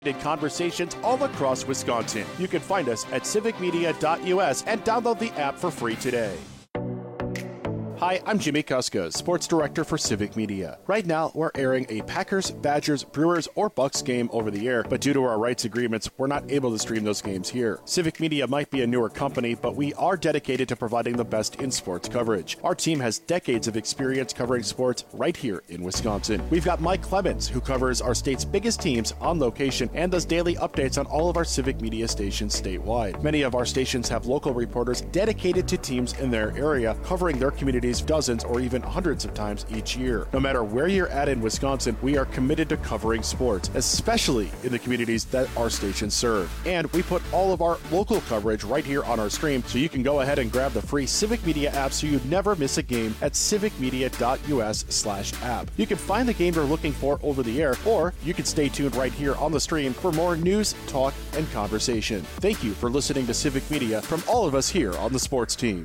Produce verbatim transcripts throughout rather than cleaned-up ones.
Conversations all across Wisconsin. You can find us at civic media dot U S and download the app for free today. Hi, I'm Jimmy Kuska, Sports Director for Civic Media. Right now, we're airing a Packers, Badgers, Brewers, or Bucks game over the air, but due to our rights agreements, we're not able to stream those games here. Civic Media might be a newer company, but we are dedicated to providing the best in sports coverage. Our team has decades of experience covering sports right here in Wisconsin. We've got Mike Clemens, who covers our state's biggest teams on location and does daily updates on all of our Civic Media stations statewide. Many of our stations have local reporters dedicated to teams in their area, covering their communities dozens or even hundreds of times each year. No matter where you're at in Wisconsin, we are committed to covering sports, especially in the communities that our stations serve. And we put all of our local coverage right here on our stream, so you can go ahead and grab the free Civic Media app so you never miss a game at civic media dot U S slash app. You can find the game you're looking for over the air, or you can stay tuned right here on the stream for more news, talk, and conversation. Thank you for listening to Civic Media from all of us here on the sports team.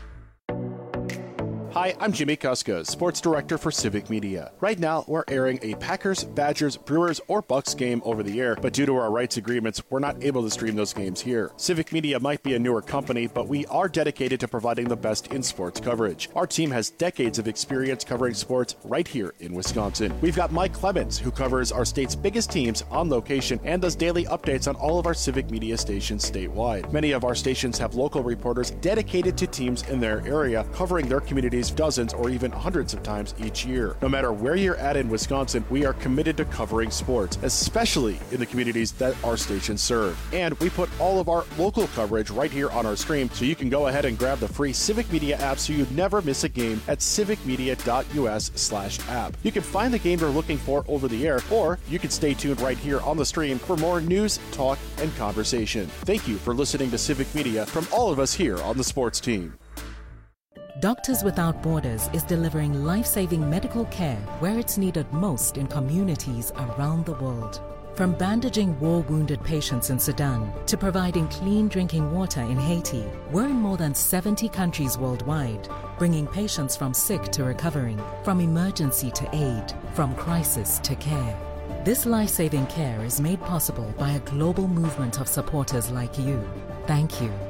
Hi, I'm Jimmy Kuska, Sports Director for Civic Media. Right now, we're airing a Packers, Badgers, Brewers, or Bucks game over the air, but due to our rights agreements, we're not able to stream those games here. Civic Media might be a newer company, but we are dedicated to providing the best in sports coverage. Our team has decades of experience covering sports right here in Wisconsin. We've got Mike Clemens, who covers our state's biggest teams on location and does daily updates on all of our Civic Media stations statewide. Many of our stations have local reporters dedicated to teams in their area, covering their communities dozens or even hundreds of times each year. No matter where you're at in Wisconsin, we are committed to covering sports, especially in the communities that our stations serve. And we put all of our local coverage right here on our stream, so you can go ahead and grab the free Civic Media app so you never miss a game at civic media dot U S slash app. You can find the game you're looking for over the air, or you can stay tuned right here on the stream for more news, talk, and conversation. Thank you for listening to Civic Media from all of us here on the sports team. Doctors Without Borders is delivering life-saving medical care where it's needed most in communities around the world. From bandaging war-wounded patients in Sudan to providing clean drinking water in Haiti, we're in more than seventy countries worldwide, bringing patients from sick to recovering, from emergency to aid, from crisis to care. This life-saving care is made possible by a global movement of supporters like you. Thank you.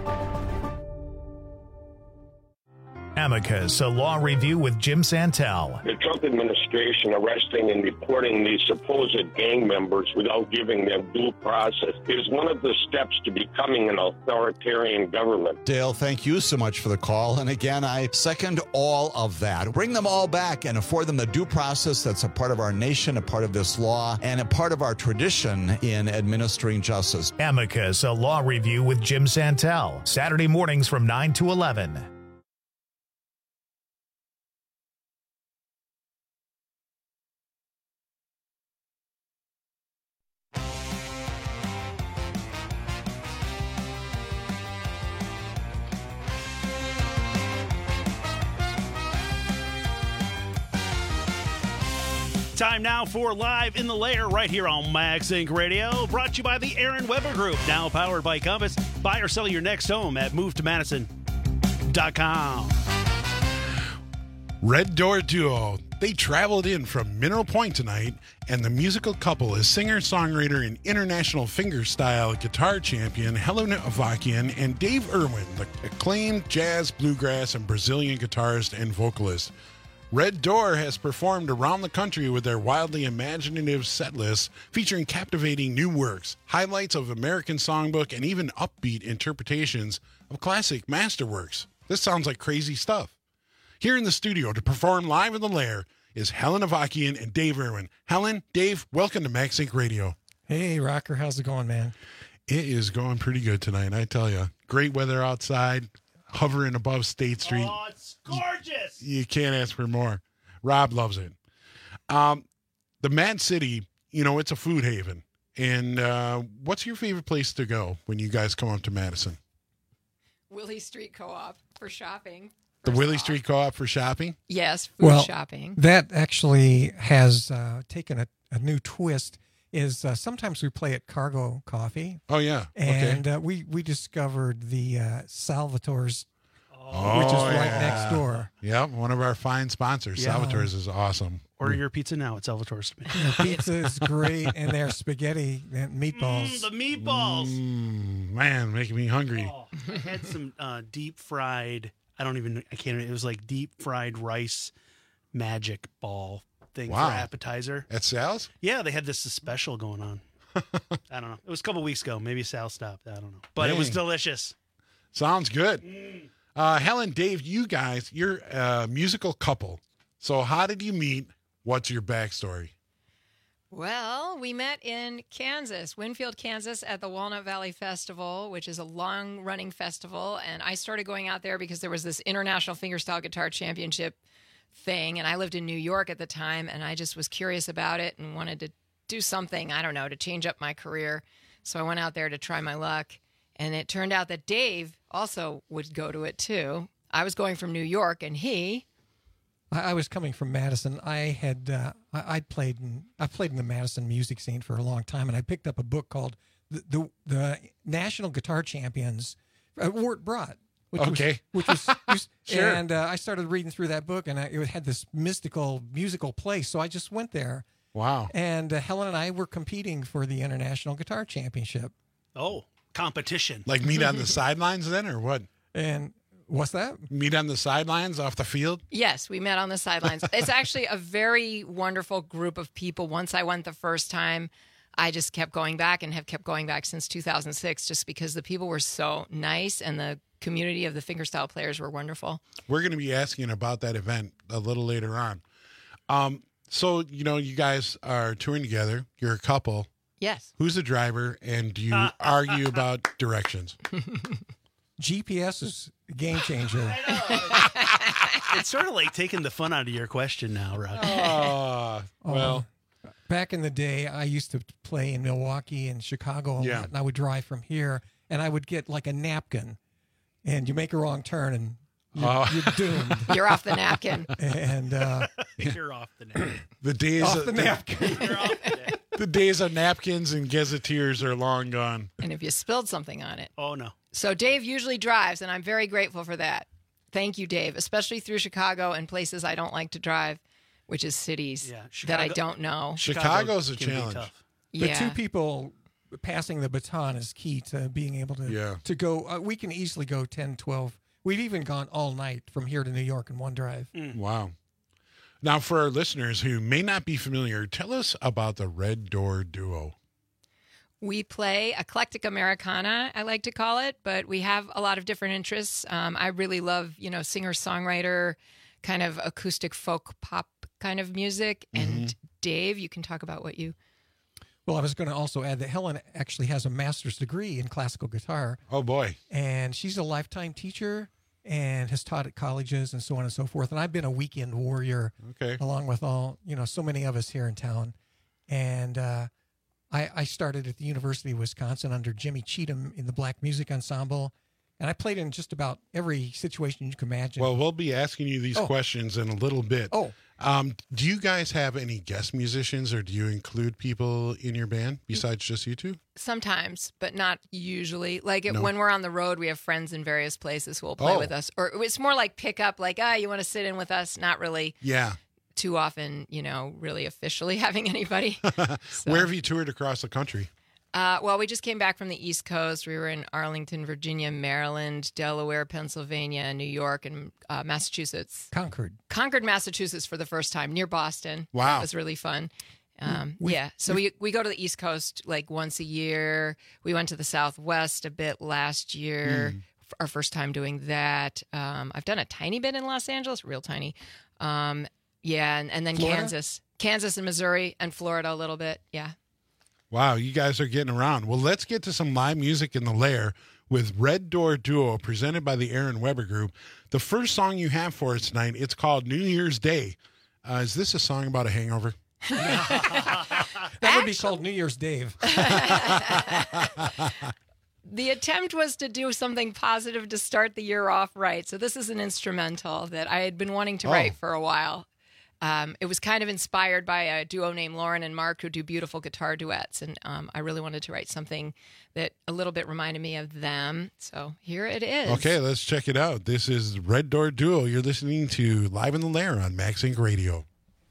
Amicus, a law review with Jim Santel. The Trump administration arresting and deporting these supposed gang members without giving them due process is one of the steps to becoming an authoritarian government. Dale, thank you so much for the call. And again, I second all of that. Bring them all back and afford them the due process that's a part of our nation, a part of this law, and a part of our tradition in administering justice. Amicus, a law review with Jim Santel. Saturday mornings from nine to eleven. Time now for Live in the Lair right here on Max Inc Radio, brought to you by the Aaron Weber Group, now powered by Compass. Buy or sell your next home at move to madison dot com. Red Door Duo. They traveled in from Mineral Point tonight, and the musical couple is singer-songwriter and international fingerstyle guitar champion Helen Avakian and Dave Irwin, the acclaimed jazz, bluegrass, and Brazilian guitarist and vocalist. Red Door has performed around the country with their wildly imaginative set lists featuring captivating new works, highlights of American songbook, and even upbeat interpretations of classic masterworks. This sounds like crazy stuff. Here in the studio to perform Live in the Lair is Helen Avakian and Dave Irwin. Helen, Dave, welcome to Max Inc Radio. Hey, Rocker. How's it going, man? It is going pretty good tonight, I tell you. Great weather outside, hovering above State Street. Oh, it's gorgeous. You can't ask for more. Rob loves it. Um, the Mad City, you know, it's a food haven. And uh, what's your favorite place to go when you guys come up to Madison? Willie Street Co-op for shopping. The Willie off. Street Co-op for shopping? Yes, food well, shopping. That actually has uh, taken a, a new twist. Is uh, sometimes we play at Cargo Coffee. Oh, yeah. And okay. uh, we, we discovered the uh, Salvatore's Oh, which is right yeah. next door. Yep, one of our fine sponsors. Yeah. Salvatore's is awesome. Order your pizza now at Salvatore's. The pizza is great, and their spaghetti and meatballs. Mm, the meatballs. Mm, man, making me hungry. Oh, I had some uh, deep fried. I don't even. I can't. It was like deep fried rice magic ball thing Wow. for appetizer. At Sal's? Yeah, they had this special going on. I don't know. It was a couple weeks ago. Maybe Sal stopped. I don't know. But it was Dang. delicious. Sounds good. Uh, Helen, Dave, you guys, you're a musical couple. So how did you meet? What's your backstory? Well, we met in Kansas, Winfield, Kansas, at the Walnut Valley Festival, which is a long-running festival. And I started going out there because there was this International Fingerstyle Guitar Championship thing. And I lived in New York at the time, and I just was curious about it and wanted to do something, I don't know, to change up my career. So I went out there to try my luck. And it turned out that Dave also would go to it, too. I was going from New York, and he... I, I was coming from Madison. I had uh, I, I'd played in I played in the Madison music scene for a long time, and I picked up a book called the the, the National Guitar Champions, uh, Wart Brought. Which Okay. was, which was, was Sure. and uh, I started reading through that book, and I, it had this mystical musical place. So I just went there, Wow. and uh, Helen and I were competing for the International Guitar Championship. Oh, competition. Like meet on the sidelines then, or what? And what's that? Meet on the sidelines off the field? Yes, we met on the sidelines. It's actually a very wonderful group of people. Once I went the first time, I just kept going back and have kept going back since two thousand six just because the people were so nice and the community of the fingerstyle players were wonderful. We're going to be asking about that event a little later on. Um, so, you know, you guys are touring together. You're a couple. Yes. Who's the driver, and do you argue about directions? G P S is a game changer. It's sort of like taking the fun out of your question now, Rob. Oh, well, Uh, back in the day, I used to play in Milwaukee and Chicago a Yeah. lot, and I would drive from here, and I would get like a napkin, and you make a wrong turn, and you're, Oh. you're doomed. You're off the napkin. And uh, You're off the net. the days off of, the napkin. You're off the net. the days of napkins and gazetteers are long gone. And if you spilled something on it. Oh, no. So Dave usually drives, and I'm very grateful for that. Thank you, Dave, especially through Chicago and places I don't like to drive, which is cities Yeah, that I Chicago- don't know. Chicago's a can be challenge. tough. The Yeah. two people passing the baton is key to being able to Yeah. to go. Uh, we can easily go ten, twelve. We've even gone all night from here to New York in one drive. Wow. Now, for our listeners who may not be familiar, tell us about the Red Door Duo. We play eclectic Americana, I like to call it, but we have a lot of different interests. Um, I really love, you know, singer-songwriter, kind of acoustic folk pop kind of music. And Dave, you can talk about what you... Well, I was going to also add that Helen actually has a master's degree in classical guitar, Oh, boy. and she's a lifetime teacher and has taught at colleges and so on and so forth. And I've been a weekend warrior Okay. along with all, you know, so many of us here in town. And uh, I, I started at the University of Wisconsin under Jimmy Cheatham in the Black Music Ensemble. And I played in just about every situation you can imagine. Well, we'll be asking you these Oh. questions in a little bit. Oh. Um, do you guys have any guest musicians, or do you include people in your band besides just you two? Sometimes, but not usually. Like it, No. when we're on the road, we have friends in various places who will play Oh. with us. Or it's more like pick up, like, ah, you want to sit in with us? Not really Yeah. too often, you know, really officially having anybody. So- Where have you toured across the country? Uh, well, we just came back from the East Coast. We were in Arlington, Virginia, Maryland, Delaware, Pennsylvania, New York, and uh, Massachusetts. Concord. Concord, Massachusetts for the first time, near Boston. Wow. It was really fun. Um, We- yeah, so we, we go to the East Coast like once a year. We went to the Southwest a bit last year, f- our first time doing that. Um, I've done a tiny bit in Los Angeles, real tiny. Um, yeah, and, and then Florida? Kansas. Kansas and Missouri and Florida a little bit, yeah. Wow, you guys are getting around. Well, let's get to some live music in the lair with Red Door Duo presented by the Aaron Weber Group. The first song you have for us tonight, it's called New Year's Day. Uh, is this a song about a hangover? That would be called New Year's Dave. The attempt was to do something positive to start the year off right. So this is an instrumental that I had been wanting to Oh. write for a while. um, it was kind of inspired by a duo named Lauren and Mark who do beautiful guitar duets. And um, I really wanted to write something that a little bit reminded me of them. So here it is. Okay, let's check it out. This is Red Door Duo. You're listening to Live in the Lair on Max Inc Radio.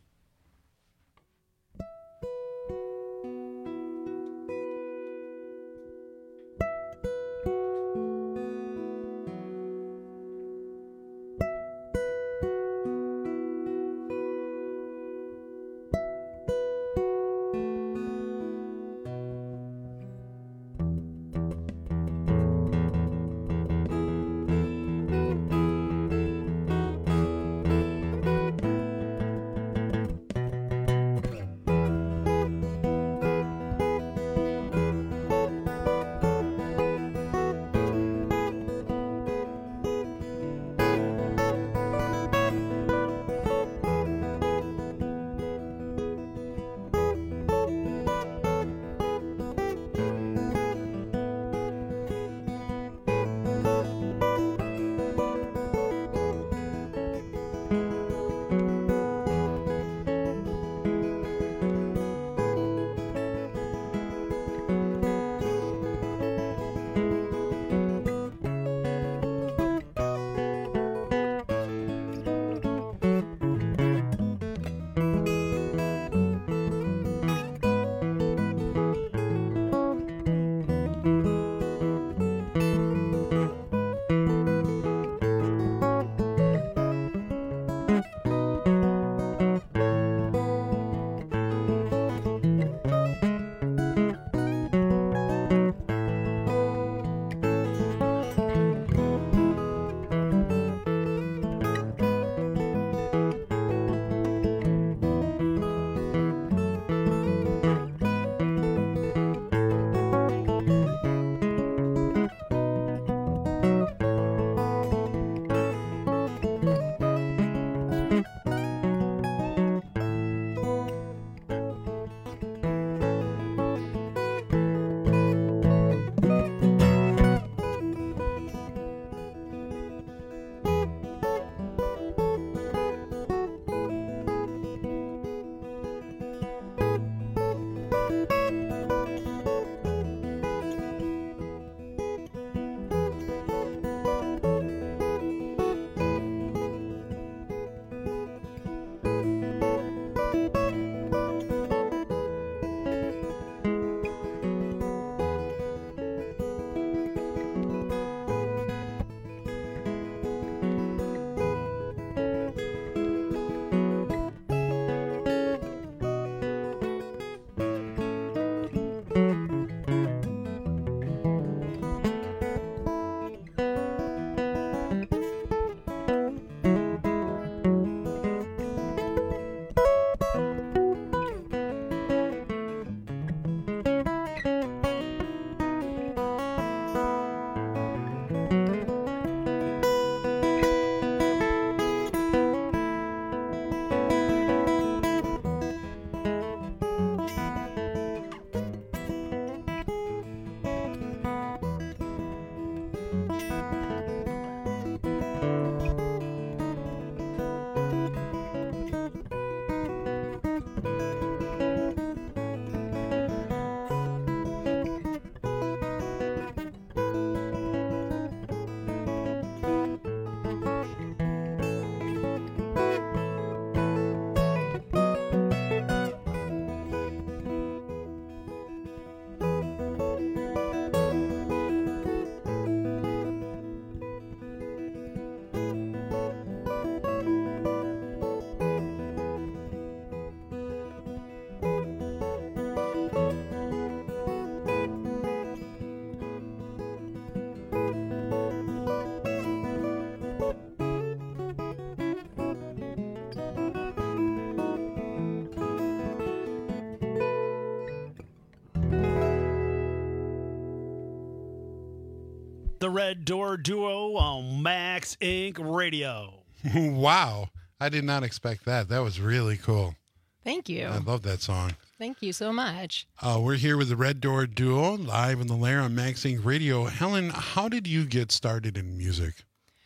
The Red Door Duo on Max Incorporated. Radio. Wow. I did not expect that. That was really cool. Thank you. I love that song. Thank you so much. Uh, we're here with the Red Door Duo, live in the Lair on Max Incorporated. Radio. Helen, how did you get started in music?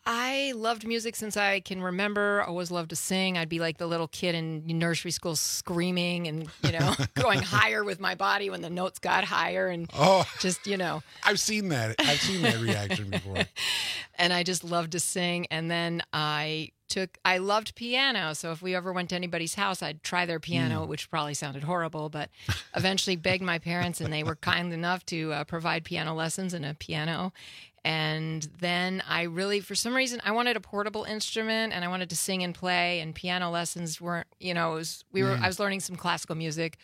I loved music since I can remember. I always loved to sing. I'd be like the little kid in nursery school screaming and, you know, going higher with my body when the notes got higher and oh, just, you know. I've seen that. I've seen that reaction before. And I just loved to sing. And then I took, I loved piano. So if we ever went to anybody's house, I'd try their piano, mm. which probably sounded horrible, but eventually begged my parents and they were kind enough to uh, provide piano lessons and a piano. And then I really, for some reason, I wanted a portable instrument and I wanted to sing and play, and piano lessons weren't, you know, it was, we were, mm. I was learning some classical music,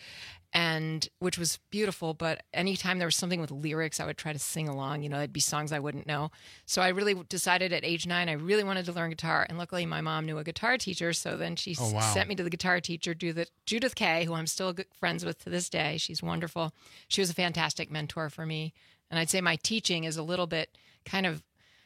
and which was beautiful. But anytime there was something with lyrics, I would try to sing along, you know, it'd be songs I wouldn't know. So I really decided at age nine, I really wanted to learn guitar. And luckily my mom knew a guitar teacher. So then she oh, wow. sent me to the guitar teacher, Judith Kay, who I'm still good friends with to this day. She's wonderful. She was a fantastic mentor for me. And I'd say my teaching is a little bit kind of,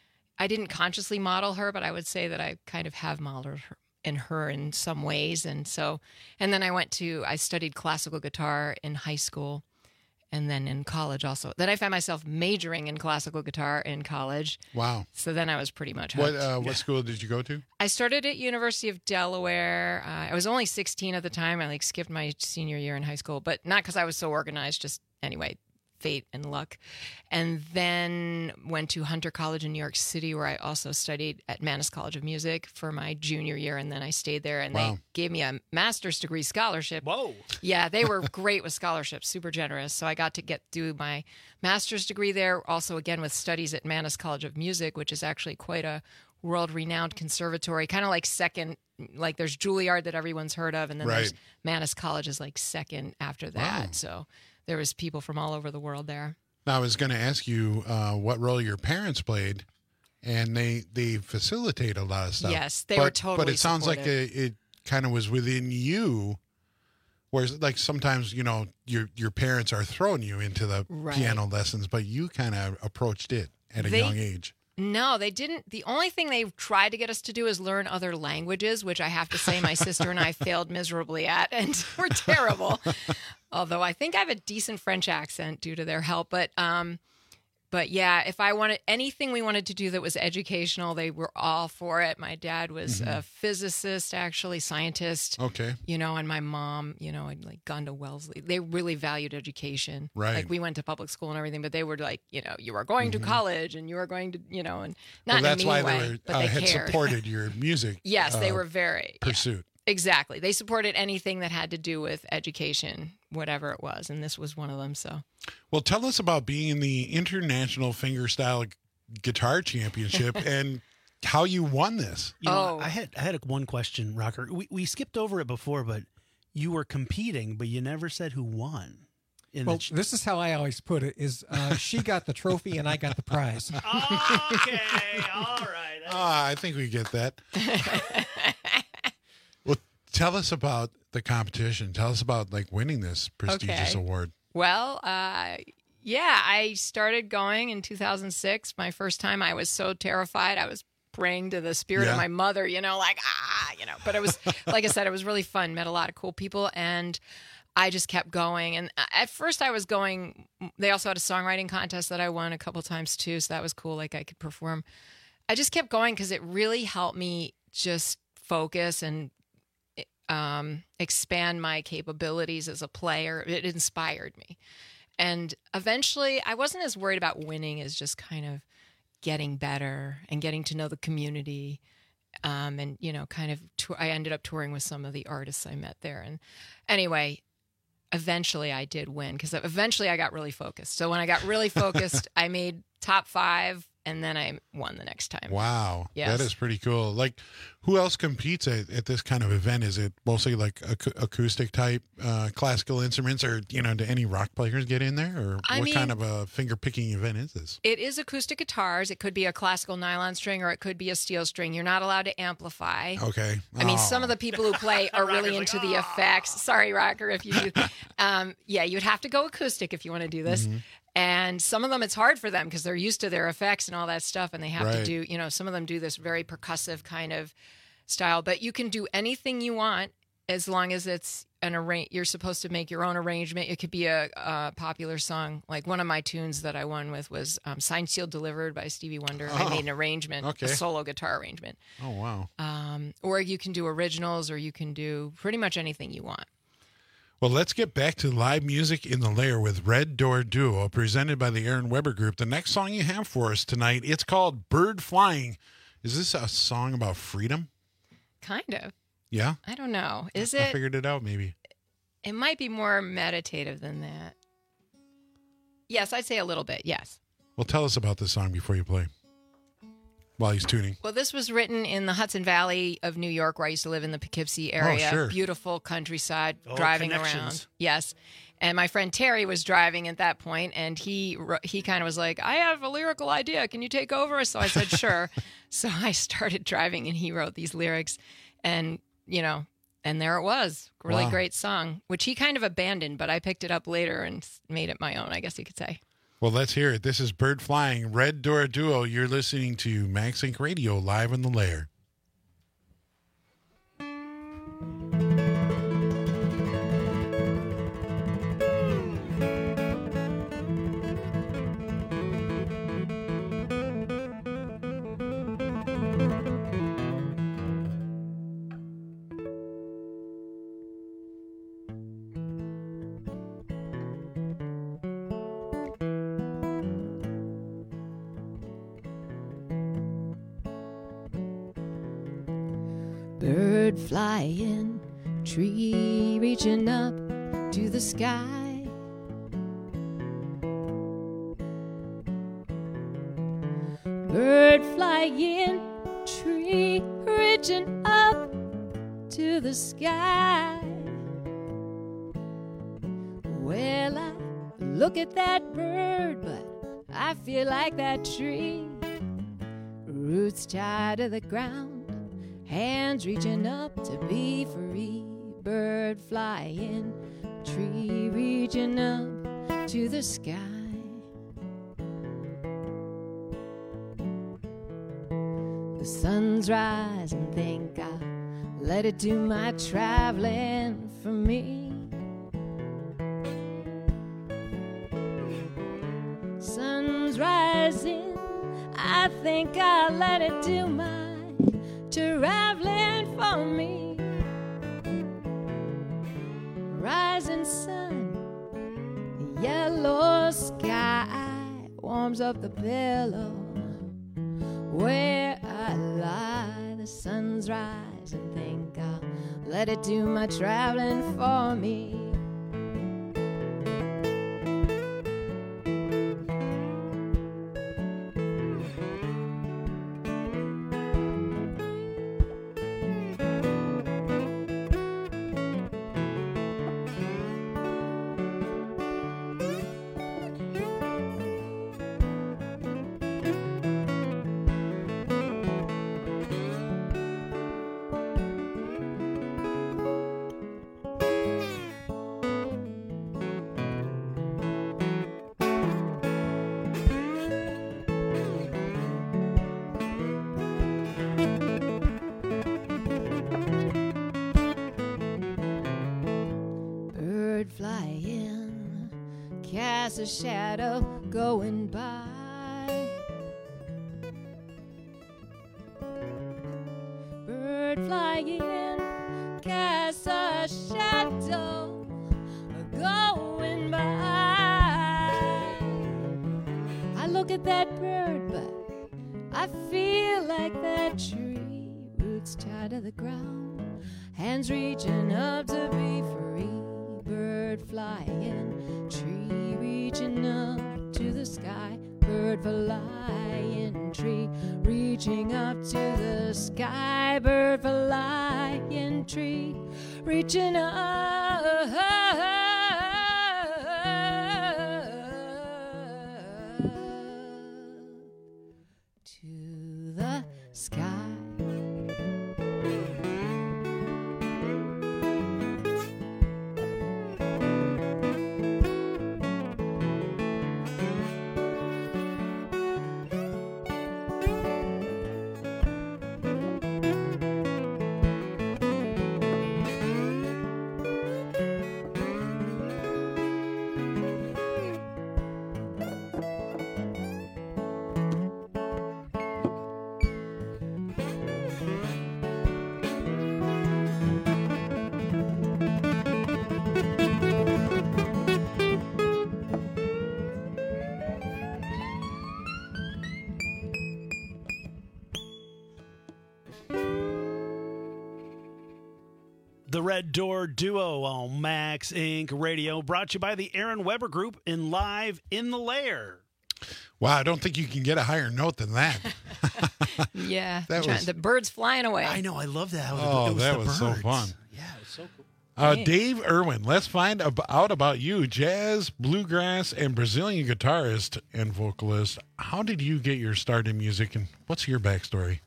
I didn't consciously model her, but I would say that I kind of have modeled her in her in some ways. And so, and then I went to, I studied classical guitar in high school and then in college also. Then I found myself majoring in classical guitar in college. Wow. So then I was pretty much hooked. What, uh, what yeah. school did you go to? I started at University of Delaware. Uh, I was only sixteen at the time. I like skipped my senior year in high school, but not because I was so organized, just anyway, fate and luck. And then went to Hunter College in New York City, where I also studied at Mannes College of Music for my junior year. And then I stayed there, and wow. they gave me a master's degree scholarship. Whoa. Yeah, they were great with scholarships, super generous. So I got to get do my master's degree there, also again with studies at Mannes College of Music, which is actually quite a world-renowned conservatory, kind of like second, like there's Juilliard that everyone's heard of, and then right. there's Mannes College is like second after that. Wow. So there was people from all over the world there. Now, I was going to ask you uh, what role your parents played, and they they facilitate a lot of stuff. Yes, they but, were totally But it sounds supportive. like it, it kind of was within you, whereas like sometimes, you know, your your parents are throwing you into the Right. piano lessons, but you kind of approached it at a They- young age. No, they didn't. The only thing they tried to get us to do is learn other languages, which I have to say my sister and I failed miserably at, and we're terrible. Although I think I have a decent French accent due to their help. But um, but yeah, if I wanted anything we wanted to do that was educational, they were all for it. My dad was Mm-hmm. a physicist, actually, scientist. Okay. You know, and my mom, you know, had like gone to Wellesley. They really valued education. Right. Like we went to public school and everything, but they were like, you know, you are going to college and you are going to, you know, and not Mm-hmm. Well, that's in a mean why way, they were, but uh, they had cared. supported your music. Yes, they uh, were very yeah, pursuit. exactly. They supported anything that had to do with education, whatever it was, and this was one of them. So, Well, tell us about being in the International Fingerstyle Guitar Championship and how you won this. You know, Oh. I had I had a, one question, Rocker. We we skipped over it before, but you were competing, but you never said who won. In Well, the ch- this is how I always put it: is uh, she got the trophy and I got the prize. okay, all right. Ah, I think we get that. Well, tell us about the competition. Tell us about like winning this prestigious Okay. award. well, uh, yeah, I started going in two thousand six. My first time, I was so terrified. I was praying to the spirit Yeah. of my mother, you know, like, ah, you know, but it was, like I said, it was really fun. Met a lot of cool people, and I just kept going. And at first I was going, they also had a songwriting contest that I won a couple times too. So that was cool. Like I could perform. I just kept going because it really helped me just focus and um, expand my capabilities as a player. It inspired me. And eventually I wasn't as worried about winning as just kind of getting better and getting to know the community. Um, and, you know, kind of, tour- I ended up touring with some of the artists I met there. And anyway, eventually I did win because eventually I got really focused. So when I got really focused, I made top five, and then I won the next time. Wow. Yes. That is pretty cool. Like, who else competes at, at this kind of event? Is it mostly like ac- acoustic type uh, classical instruments, or, you know, do any rock players get in there? Or I what mean- kind of a finger picking event is this? It is acoustic guitars. It could be a classical nylon string, or it could be a steel string. You're not allowed to amplify. Okay. I mean, Oh. some of the people who play are really Rocker's into like, the "Ah." effects. Sorry, Rocker, if you do. Um, yeah, you'd have to go acoustic if you want to do this. Mm-hmm. And some of them, it's hard for them because they're used to their effects and all that stuff. And they have to Right. do, you know, some of them do this very percussive kind of style. But you can do anything you want as long as it's an arra- you're supposed to make your own arrangement. It could be a, a popular song. Like one of my tunes that I won with was um, Signed, Sealed, Delivered by Stevie Wonder. Oh, I made an arrangement, okay. a solo guitar arrangement. Oh, wow. Um, or you can do originals, or you can do pretty much anything you want. Well, let's get back to live music in the lair with Red Door Duo, presented by the Aaron Weber Group. The next song you have for us tonight, it's called Bird Flying. Is this a song about freedom? Kind of. Yeah? I don't know. Is I it? figured it out, maybe. It might be more meditative than that. Yes, I'd say a little bit, yes. Well, tell us about this song before you play, while he's tuning. Well, this was written in the Hudson Valley of New York, where I used to live in the Poughkeepsie area. Oh, sure. Beautiful countryside, Oh, driving connections. around. Yes. And my friend Terry was driving at that point, and he he kind of was like, I have a lyrical idea. Can you take over? So I said, sure. So I started driving, and he wrote these lyrics. And, you know, and there it was. Really Wow. great song, which he kind of abandoned, but I picked it up later and made it my own, I guess you could say. Well, let's hear it. This is Bird Flying, Red Door Duo. You're listening to MagSync Radio live in the lair. Bird flying, tree reaching up to the sky. Bird flying, tree reaching up to the sky. Well, I look at that bird, but I feel like that tree. Roots tied to the ground, hands reaching up to be free. Bird flying, tree reaching up to the sky. The sun's rising, think I'll let it do my traveling for me. Sun's rising, I think I'll let it do my traveling for me. Rising sun, yellow sky warms up the pillow where I lie. The sun's rising, think I'll let it do my traveling for me. Bird flying, cast a shadow going by. Bird flying, cast a shadow going by. I look at that bird, but I feel like that tree. Roots tied to the ground, hands reaching up to be free. Bird flying, tree reaching up to the sky. Bird flying, tree reaching up to the sky. Bird flying, tree reaching up to the sky. The Red Door Duo on Max Incorporated. Radio, brought to you by the Aaron Weber Group in Live in the Lair. Wow, I don't think you can get a higher note than that. Yeah, That trying- was- the birds flying away. I know, I love that. Oh, it was that the was so birds. fun. Yeah, it was so cool. Uh, Hey. Dave Irwin, let's find ab- out about you, jazz, bluegrass, and Brazilian guitarist and vocalist. How did you get your start in music, and what's your backstory?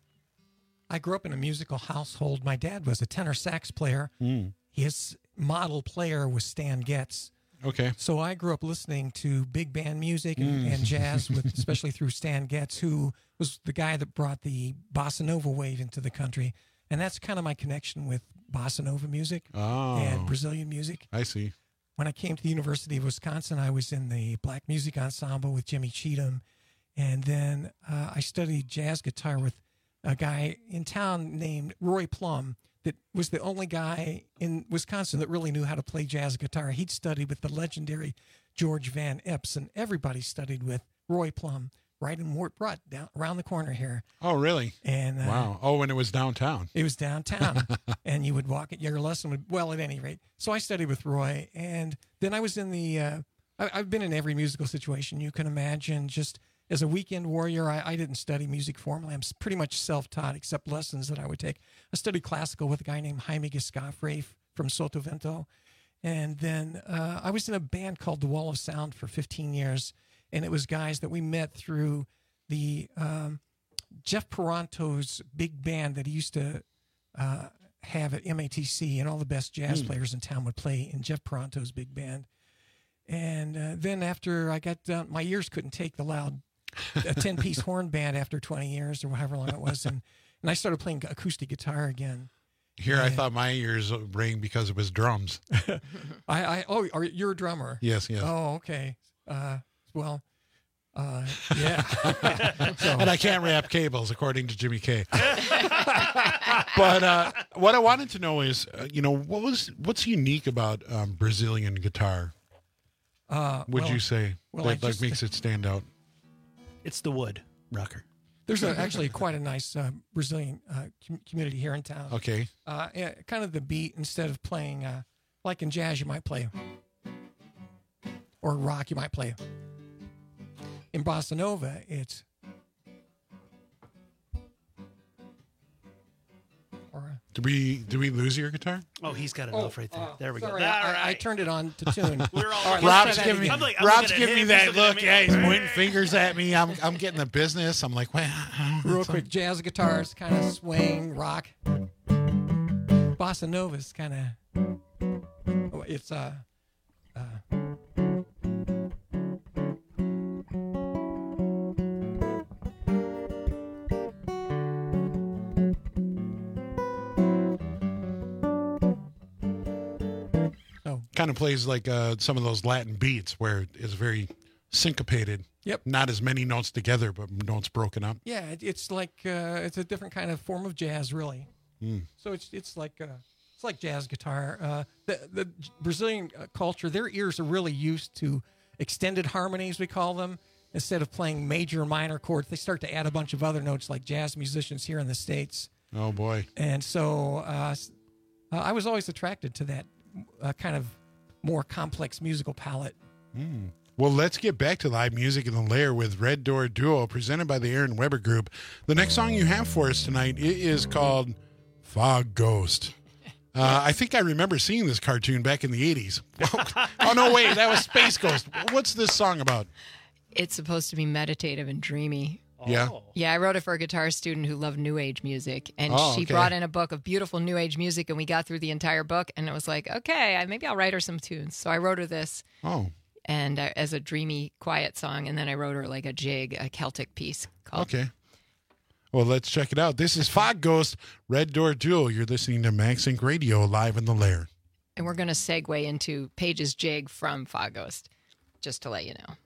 I grew up in a musical household. My dad was a tenor sax player. His model player was Stan Getz. Okay. So I grew up listening to big band music and, and jazz, with especially through Stan Getz, who was the guy that brought the bossa nova wave into the country. And that's kind of my connection with bossa nova music Oh. and Brazilian music. I see. When I came to the University of Wisconsin, I was in the Black Music Ensemble with Jimmy Cheatham. And then uh, I studied jazz guitar with a guy in town named Roy Plum, that was the only guy in Wisconsin that really knew how to play jazz guitar. He'd studied with the legendary George Van Eps, and everybody studied with Roy Plum right in Mort Brutt, down around the corner here. Oh, really? And uh, Wow. Oh, when it was downtown. it was downtown, and you would walk at your lesson. Would, well, at any rate, so I studied with Roy, and then I was in the. Uh, I, I've been in every musical situation you can imagine. Just as a weekend warrior, I, I didn't study music formally. I'm s- pretty much self-taught, except lessons that I would take. I studied classical with a guy named Jaime Giscafre from Sotovento, and then uh, I was in a band called The Wall of Sound for fifteen years, and it was guys that we met through the. Um, Jeff Peranto's big band that he used to uh, have at M A T C, and all the best jazz Mm. players in town would play in Jeff Peranto's big band. And uh, then after I got done, my ears couldn't take the loud a ten-piece horn band after twenty years or however long it was, and, and I started playing acoustic guitar again. Here, I Yeah. thought my ears rang because it was drums. I, I oh, are, you're a drummer? Yes, yes. Oh, okay. Uh, well, uh, yeah. So- And I can't wrap cables, according to Jimmy K. But uh, what I wanted to know is, uh, you know, what was what's unique about um, Brazilian guitar? Uh, Would well- you say well, that I like just- makes it stand out? It's the wood, Rucker. There's a, actually quite a nice uh, Brazilian uh, com- community here in town. Okay. Uh, yeah, kind of the beat, instead of playing uh, like in jazz, you might play, or rock, you might play. In bossa nova, it's or Do we do we lose your guitar? Oh, he's got it Oh, off right there. uh, there we sorry, go. I, All I right. turned it on to tune. We're all, All right, let's Rob's try that giving me again. I'm like- I'm Rob's looking at giving me him, that he's looking at look. me. Yeah, he's pointing fingers at me. I'm I'm getting the business. I'm like, well, Real quick, jazz guitars kind of swing, rock. Bossa nova's kind of it's uh, uh oh kind of plays like uh, some of those Latin beats where it's very syncopated. Yep. Not as many notes together, but notes broken up. yeah, it, it's like uh, it's a different kind of form of jazz, really. Mm. So it's it's like uh, it's like jazz guitar. Uh, the the Brazilian uh, culture, their ears are really used to extended harmonies, we call them. Instead of playing major and minor chords, they start to add a bunch of other notes like jazz musicians here in the States. Oh boy. And so uh, s- uh, I was always attracted to that uh, kind of more complex musical palette. Mm. Well, let's get back to live music in the lair with Red Door Duo, presented by the Aaron Weber Group. The next song you have for us tonight, it is called Fog Ghost. Uh, I think I remember seeing this cartoon back in the eighties. Oh, no, wait, that was Space Ghost. What's this song about? It's supposed to be meditative and dreamy. Yeah. Yeah, I wrote it for a guitar student who loved New Age music, and Oh, she okay. brought in a book of beautiful New Age music, and we got through the entire book, and it was like, okay, I- maybe I'll write her some tunes. So I wrote her this, Oh, and uh, as a dreamy, quiet song, and then I wrote her like a jig, a Celtic piece called. okay. Well, let's check it out. This is Fog Ghost, Red Door Duo. You're listening to Max Inc Radio live in the lair. And we're going to segue into Paige's jig from Fog Ghost, just to let you know.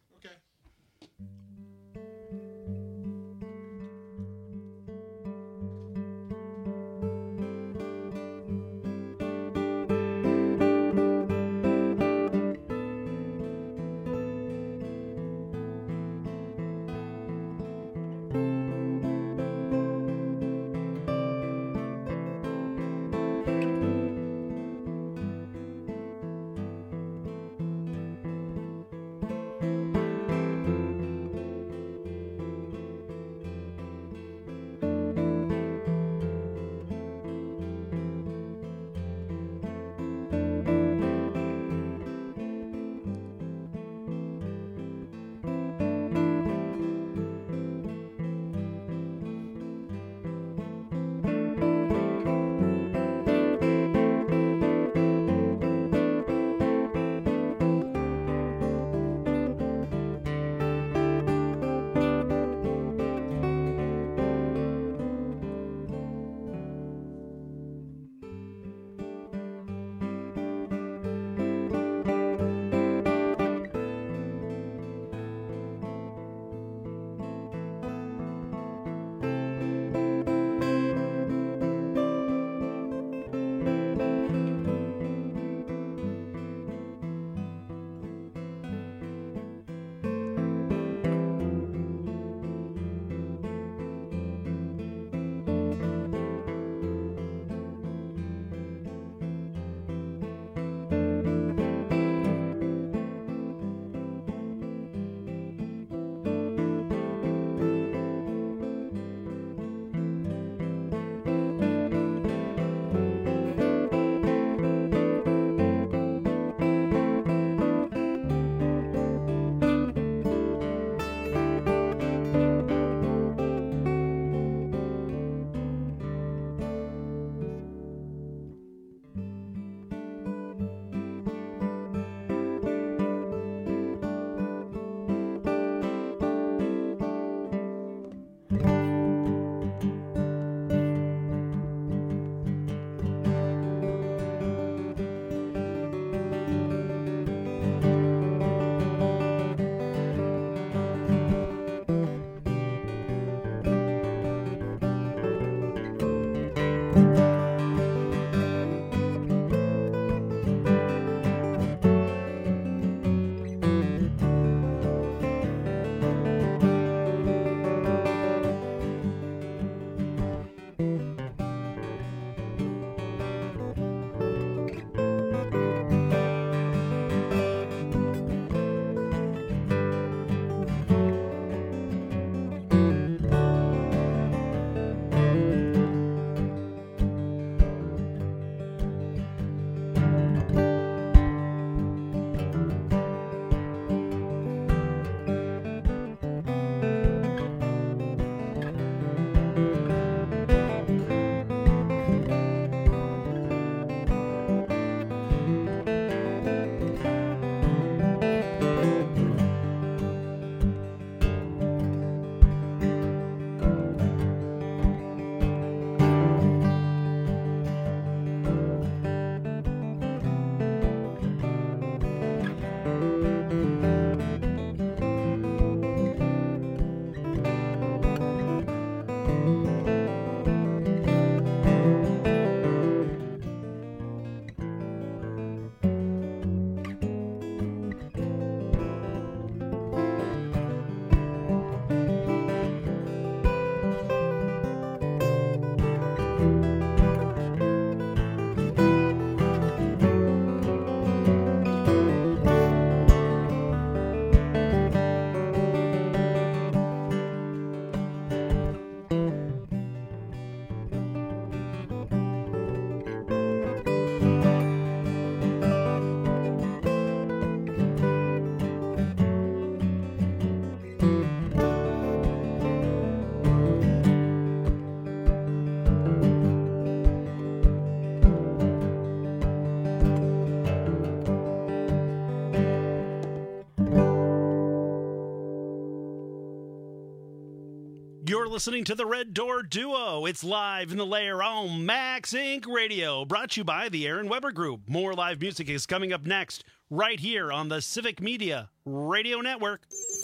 You're listening to the Red Door Duo. It's live in the lair on Max Inc Radio, brought to you by the Aaron Weber Group. More live music is coming up next, right here on the Civic Media Radio Network.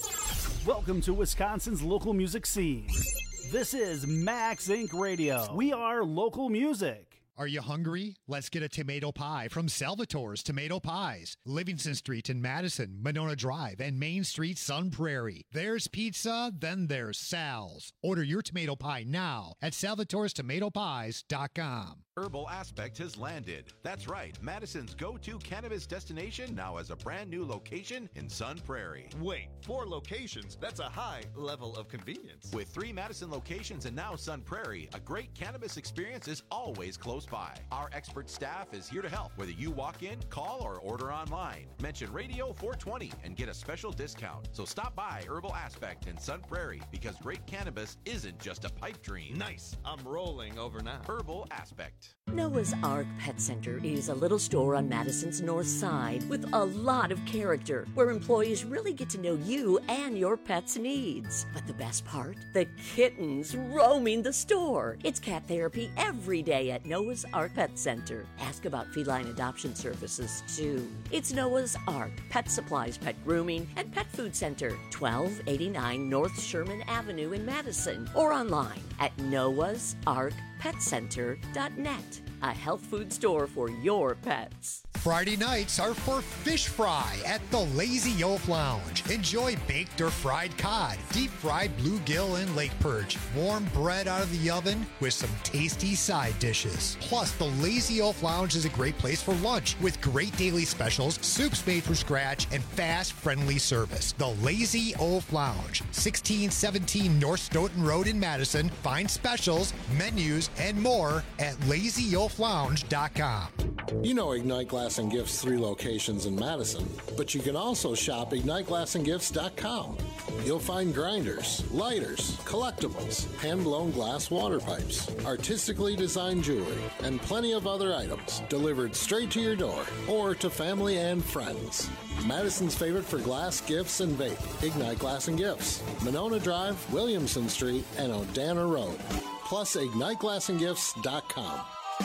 Welcome to Wisconsin's local music scene. This is Max Inc Radio. We are local music. Are you hungry? Let's get a tomato pie from Salvatore's Tomato Pies. Livingston Street in Madison, Monona Drive, and Main Street, Sun Prairie. There's pizza, then there's Sal's. Order your tomato pie now at salvatores tomato pies dot com. Herbal Aspect has landed. That's right, Madison's go-to cannabis destination now has a brand new location in Sun Prairie. Wait, four locations? That's a high level of convenience. With three Madison locations and now Sun Prairie, a great cannabis experience is always close by. Our expert staff is here to help, whether you walk in, call, or order online. Mention Radio four twenty and get a special discount. So stop by Herbal Aspect in Sun Prairie, because great cannabis isn't just a pipe dream. Nice. I'm rolling over now. Herbal Aspect. Noah's Ark Pet Center is a little store on Madison's north side with a lot of character, where employees really get to know you and your pet's needs. But the best part? The kittens roaming the store. It's cat therapy every day at Noah's Ark Pet Center. Ask about feline adoption services, too. It's Noah's Ark Pet Supplies, Pet Grooming, and Pet Food Center, twelve eighty-nine North Sherman Avenue in Madison, or online at noahs ark pet center dot net. A health food store for your pets. Friday nights are for fish fry at the Lazy Oaf Lounge. Enjoy baked or fried cod, deep fried bluegill and lake perch, warm bread out of the oven with some tasty side dishes. Plus, the Lazy Oaf Lounge is a great place for lunch with great daily specials, soups made from scratch, and fast, friendly service. The Lazy Oaf Lounge, sixteen seventeen North Stoughton Road in Madison. Find specials, menus, and more at lazy oaf lounge dot com. You know Ignite Glass and Gifts' three locations in Madison, but you can also shop ignite glass and gifts dot com. You'll find grinders, lighters, collectibles, hand-blown glass water pipes, artistically designed jewelry, and plenty of other items delivered straight to your door or to family and friends. Madison's favorite for glass, gifts, and vape, Ignite Glass and Gifts, Monona Drive, Williamson Street, and Odana Road. Plus, ignite glass and gifts dot com.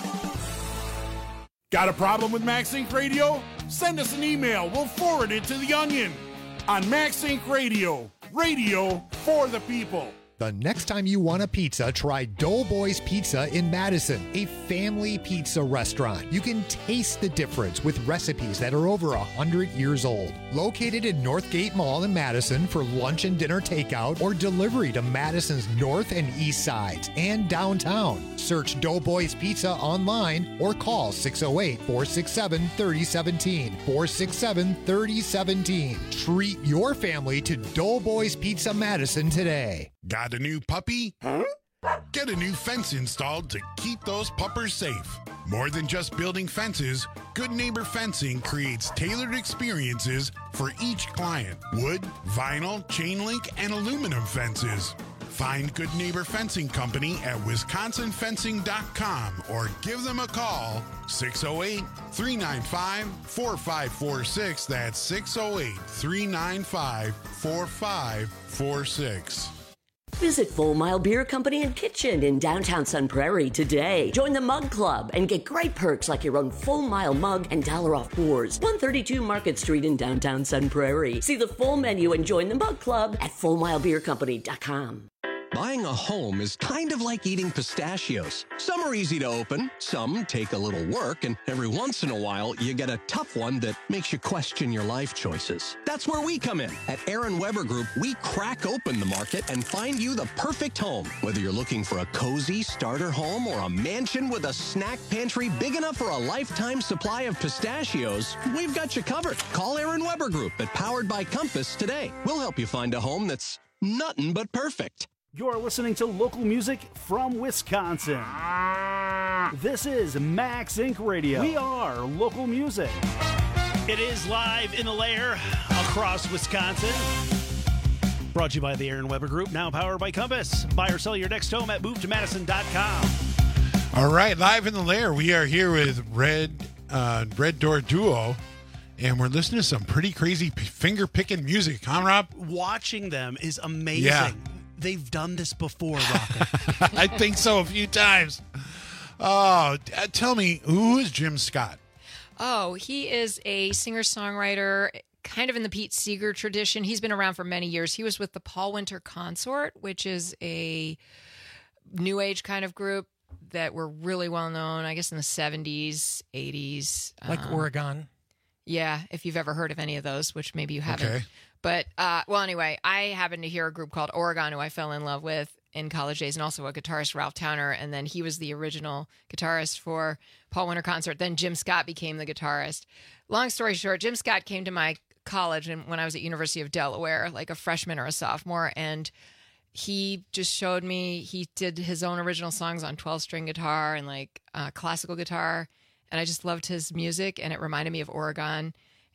Got a problem with Max Inc Radio? Send us an email. We'll forward it to the Onion on Max Inc Radio. Radio for the people. The next time you want a pizza, try Doughboys Pizza in Madison, a family pizza restaurant. You can taste the difference with recipes that are over one hundred years old. Located in Northgate Mall in Madison for lunch and dinner takeout or delivery to Madison's north and east sides and downtown. Search Doughboys Pizza online or call six oh eight, four six seven, three oh one seven, four six seven, three oh one seven. Treat your family to Doughboys Pizza Madison today. Got a new puppy? Huh? Get a new fence installed to keep those puppers safe. More than just building fences, Good Neighbor Fencing creates tailored experiences for each client. Wood, vinyl, chain link, and aluminum fences. Find Good Neighbor Fencing Company at wisconsin fencing dot com or give them a call, six oh eight, three nine five, four five four six. That's six oh eight, three nine five, four five four six. Visit Full Mile Beer Company and Kitchen in downtown Sun Prairie today. Join the Mug Club and get great perks like your own Full Mile mug and dollar off pours. one thirty-two Market Street in downtown Sun Prairie. See the full menu and join the Mug Club at full mile beer company dot com. Buying a home is kind of like eating pistachios. Some are easy to open, some take a little work, and every once in a while, you get a tough one that makes you question your life choices. That's where we come in. At Aaron Weber Group, we crack open the market and find you the perfect home. Whether you're looking for a cozy starter home or a mansion with a snack pantry big enough for a lifetime supply of pistachios, we've got you covered. Call Aaron Weber Group at Powered by Compass today. We'll help you find a home that's nothing but perfect. You're listening to local music from Wisconsin. This is Max Inc Radio. We are local music. It is live in the lair across Wisconsin. Brought to you by the Aaron Weber Group, now powered by Compass. Buy or sell your next home at move to madison dot com. All right, live in the lair, we are here with Red uh, Red Door Duo, and we're listening to some pretty crazy finger-picking music, huh, Rob? Watching them is amazing. Yeah. they've done this before, Rocket. I think so a few times. Oh, uh, tell me, who is Jim Scott? Oh, he is a singer-songwriter, kind of in the Pete Seeger tradition. He's been around for many years. He was with the Paul Winter Consort, which is a new age kind of group that were really well known, I guess, in the seventies, eighties. Like um, Oregon. Yeah, if you've ever heard of any of those, which maybe you haven't. Okay. But, uh, well, anyway, I happened to hear a group called Oregon, who I fell in love with in college days, and also a guitarist, Ralph Towner, and then he was the original guitarist for Paul Winter Consort. Then Jim Scott became the guitarist. Long story short, Jim Scott came to my college and when I was at University of Delaware, like a freshman or a sophomore, and he just showed me, he did his own original songs on twelve-string guitar and like uh, classical guitar, and I just loved his music, and it reminded me of Oregon,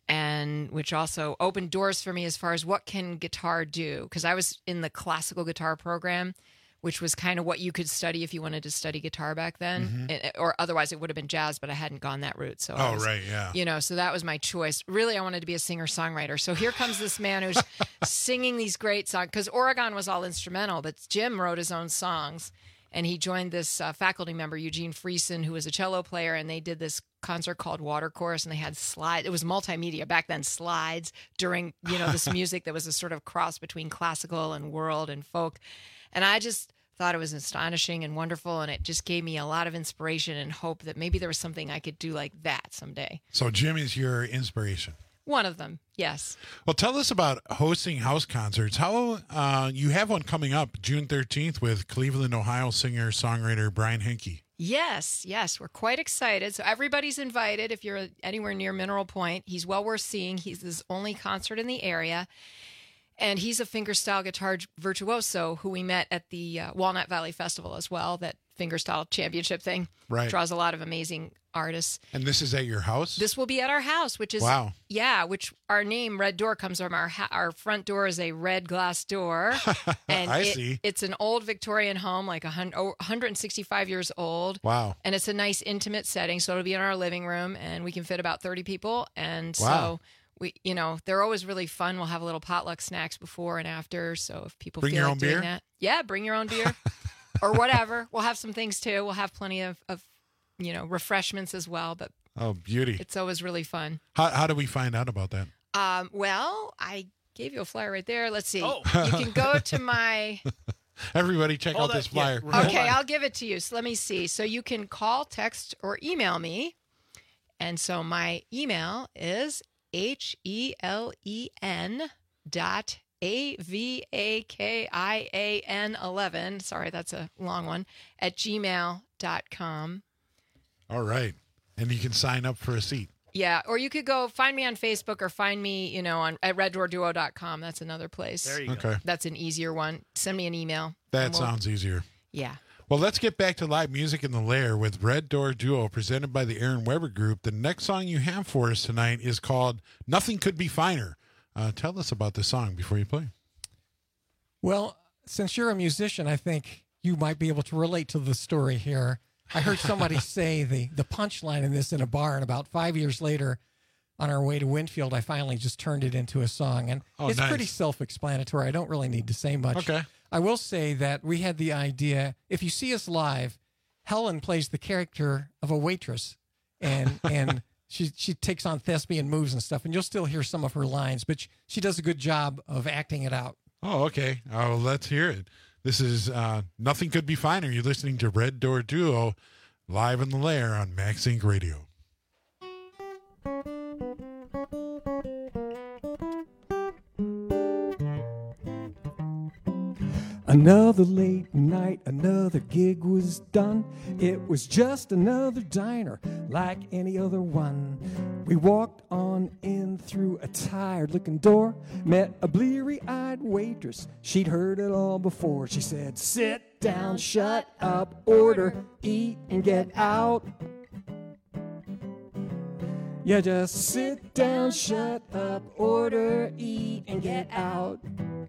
and which also opened doors for me as far as what can guitar do, because I was in the classical guitar program, which was kind of what you could study if you wanted to study guitar back then, Mm-hmm. It- or otherwise it would have been jazz, but I hadn't gone that route. So I Oh, was- right, yeah. you know, so that was my choice. Really, I wanted to be a singer-songwriter. So here comes this man who's singing these great songs, because Oregon was all instrumental, but Jim wrote his own songs, and he joined this uh, faculty member, Eugene Friesen, who was a cello player, and they did this concert called Water Chorus, and they had slides. It was multimedia back then, slides during, you know, this music that was a sort of cross between classical and world and folk. And I just thought it was astonishing and wonderful, and it just gave me a lot of inspiration and hope that maybe there was something I could do like that someday. So Jim is your inspiration. One of them, yes. Well, tell us about hosting house concerts. How uh, you have one coming up June thirteenth with Cleveland, Ohio singer-songwriter Brian Henke. Yes, yes, we're quite excited. So everybody's invited if you're anywhere near Mineral Point. He's well worth seeing. He's his only concert in the area. And he's a fingerstyle guitar virtuoso who we met at the uh, Walnut Valley Festival as well, that fingerstyle championship thing. Right. Draws a lot of amazing artists. And this is at your house? This will be at our house, which is Wow. yeah, which our name Red Door comes from. Our ha- our front door is a red glass door, and I it- see. it's an old Victorian home, like a hundred, oh, one hundred sixty-five years old. Wow. And it's a nice intimate setting, so it'll be in our living room, and we can fit about thirty people, and Wow. so. We, you know, they're always really fun. We'll have a little potluck snacks before and after. So if people Bring feel your like own doing beer? that, yeah, bring your own beer or whatever. We'll have some things too. We'll have plenty of, of, you know, refreshments as well. But Oh, beauty. it's always really fun. How, how do we find out about that? Um, well, I gave you a flyer right there. Let's see. Oh. You can go to my. Everybody check Hold out this that- yeah, flyer. Okay, I'll give it to you. So let me see. So you can call, text, or email me. And so my email is H E L E N dot A V A K I A N eleven. Sorry, that's a long one. At gmail dot com. All right. And you can sign up for a seat. Yeah, or you could go find me on Facebook or find me, you know, on at red door duo dot com. That's another place. There you Okay. go. That's an easier one. Send me an email. That and we'll- sounds easier. Yeah. Well, let's get back to live music in the Lair with Red Door Duo presented by the Aaron Weber Group. The next song you have for us tonight is called Nothing Could Be Finer. Uh, tell us about this song before you play. Well, since you're a musician, I think you might be able to relate to the story here. I heard somebody say the, the punchline in this in a bar, and about five years later, on our way to Winfield, I finally just turned it into a song. And Oh, it's nice. pretty self-explanatory. I don't really need to say much. Okay. I will say that we had the idea, if you see us live, Helen plays the character of a waitress, and and she she takes on thespian moves and stuff, and you'll still hear some of her lines, but she, she does a good job of acting it out. Oh, okay. Oh, well, let's hear it. This is uh, Nothing Could Be Finer. You're listening to Red Door Duo live in the Lair on Max Inc Radio. Another late night, another gig was done. It was just another diner like any other one. We walked on in through a tired-looking door, met a bleary-eyed waitress. She'd heard it all before. She said, "Sit down, shut up, order, eat, and get out." Yeah, just sit down, shut up, order, eat, and get out.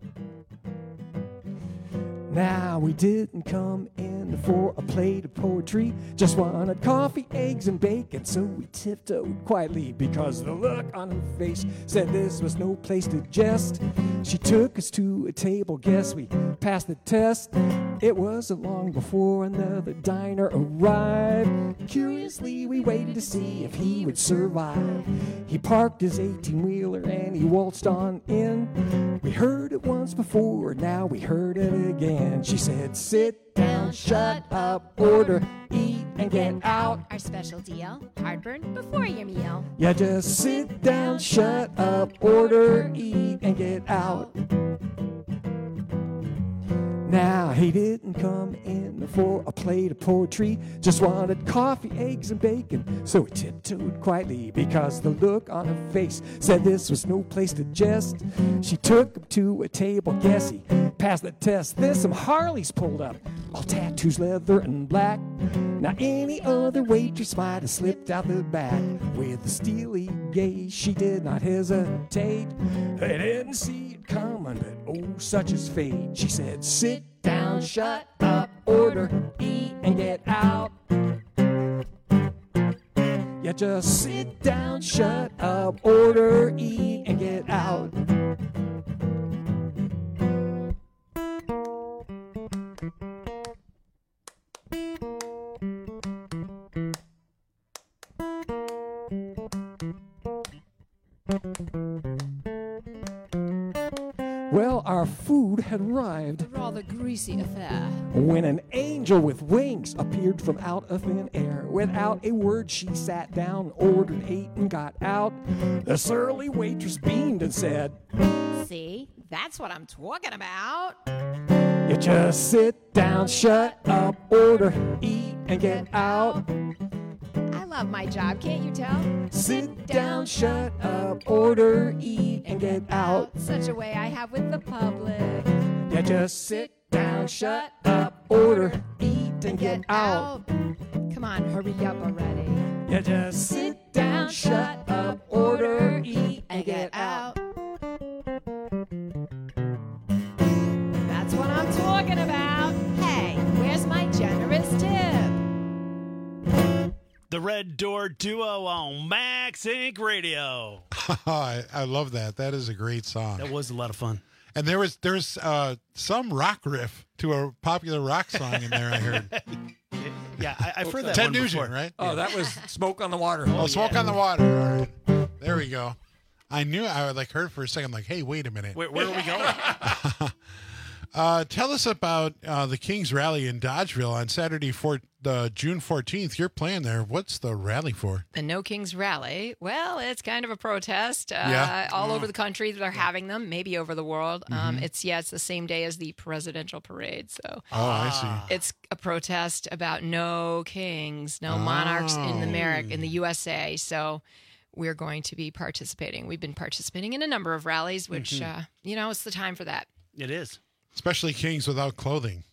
Now we didn't come in for a plate of poetry, just wanted coffee, eggs, and bacon. So we tiptoed quietly because the look on her face said this was no place to jest. She took us to a table, guess we passed the test. It wasn't long before another diner arrived. Curiously, we waited to see if he would survive. He parked his eighteen-wheeler and he waltzed on in. We heard it once before, now we heard it again. She said, sit down, shut up, order, eat, and get out. Our special deal, heartburn before your meal. Yeah, just sit down, shut up, order, eat, and get out. Now, he didn't come in for a plate of poetry, just wanted coffee, eggs, and bacon. So he tiptoed quietly because the look on her face said this was no place to jest. She took him to a table, guess he passed the test. Then some Harleys pulled up, all tattoos, leather, and black. Now, any other waitress might have slipped out the back. With a steely gaze, she did not hesitate. They didn't see it coming, but oh, such is fate. She said, sit down, shut up, order, eat, and get out. Yeah, just sit down, shut up, order, eat, and get out. Well, our food had arrived. A rather greasy affair. When an angel with wings appeared from out of thin air. Without a word, she sat down, ordered, ate, and got out. The surly waitress beamed and said, See, that's what I'm talking about. You just sit down, shut up, order, eat, and get out. I love my job, can't you tell? Sit down, shut up, order, eat, and get out. Such a way I have with the public. Yeah, just sit down, shut up, order, eat, and get out. Come on, hurry up already. Yeah, just sit down, shut up, order, eat, and get out. That's what I'm talking about. Hey, where's my generous tip? The Red Door Duo on Max Incorporated. Radio. I, I love that. That is a great song. That was a lot of fun. And there was there's uh, some rock riff to a popular rock song in there, I heard. Yeah, I, I've heard that Ted one Nugent, before. right? Oh, that was Smoke on the Water. Oh, Oh, Smoke yeah. on the Water. All right. There we go. I knew I like heard for a second, like, hey, wait a minute. Where, where are we going? uh, tell us about uh, the Kings Rally in Dodgeville on Saturday, for, uh, June fourteenth. You're playing there. What's the rally for? The No Kings Rally. Well, it's kind of a protest uh, Yeah. all over the country. They're having them, maybe over the world. Um, Mhm. it's yeah, it's the same day as the presidential parade. So Oh, I see. it's a protest about no kings, no monarchs in the America, in the U S A. So we're going to be participating. We've been participating in a number of rallies, which Mhm. uh, you know, it's the time for that. It is. Especially Kings without clothing.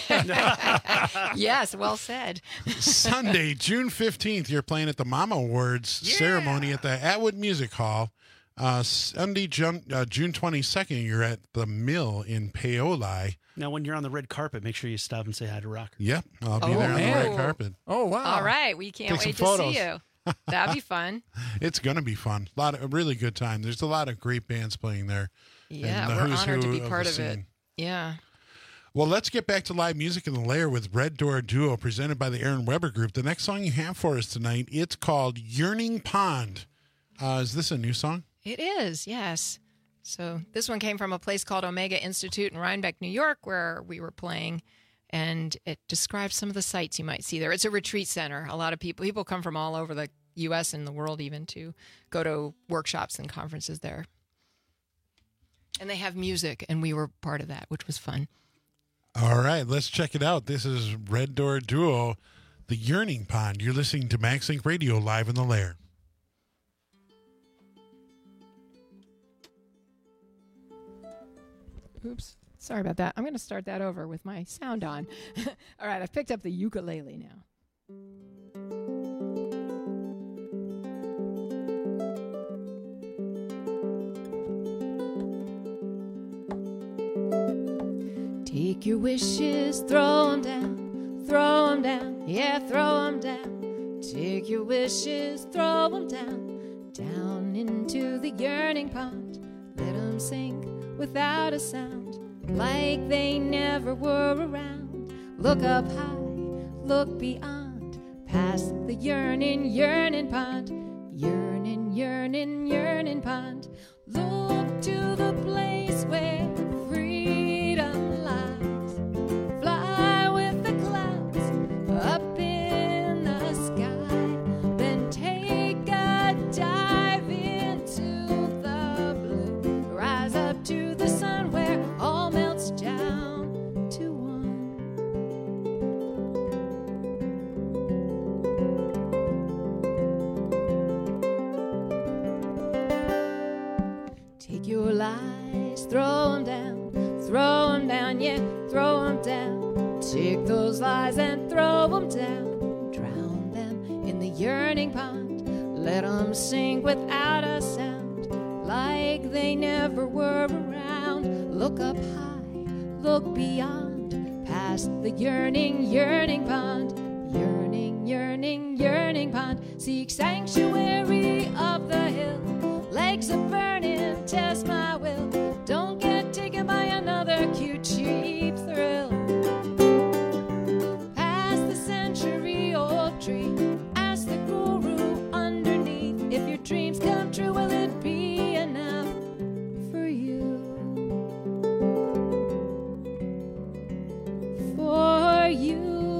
Yes, well said. Sunday, June fifteenth, you're playing at the Mama Awards ceremony at the Atwood Music Hall. Uh, Sunday, June, uh, June twenty-second, you're at the Mill in Paoli. Now, when you're on the red carpet, make sure you stop and say hi to Rocker. Yep, I'll be Oh, there on man. the red carpet. Oh, wow. All right, we can't Take wait some to photos. see you. That'd be fun. It's going to be fun. A lot of a really good time. There's a lot of great bands playing there. Yeah, And the we're who's honored to who be of part the of it. scene. Yeah. Well, let's get back to live music in the Lair with Red Door Duo, presented by the Aaron Weber Group. The next song you have for us tonight, it's called Yearning Pond. Uh, is this a new song? It is, yes. So this one came from a place called Omega Institute in Rhinebeck, New York, where we were playing, and it describes some of the sights you might see there. It's a retreat center. A lot of people people come from all over the U S and the world even to go to workshops and conferences there. And they have music, and we were part of that, which was fun. All right, let's check it out. This is Red Door Duo, The Yearning Pond. You're listening to Max Inc Radio live in the Lair. Oops. Sorry about that. I'm going to start that over with my sound on. All right, I've picked up the ukulele now. Take your wishes, throw 'em down, throw 'em down, yeah, throw 'em down. Take your wishes, throw 'em down, down into the yearning pond. Let 'em sink without a sound. like they never were around. Look up high, look beyond, past the yearning, yearning pond. Yearning, yearning, yearning pond. Look to the place where freedom lies. Fly with the clouds up in the sky. Then take a dive into the blue. Rise up to the sun where all melts down to one. Take your lies, throw them down, throw them down, yeah, throw them down. Take those lies and throw them down. Drown them in the yearning pond. Let them sink without a sound, like they never were around. Look up high, look beyond, past the yearning, yearning pond. Yearning, yearning, yearning pond. Seek sanctuary of the hill. Legs are burning, test my will. Don't get taken by another cute, cheap thrill. Past the century-old tree, ask the guru underneath. If your dreams come true, will it be enough for you? For you.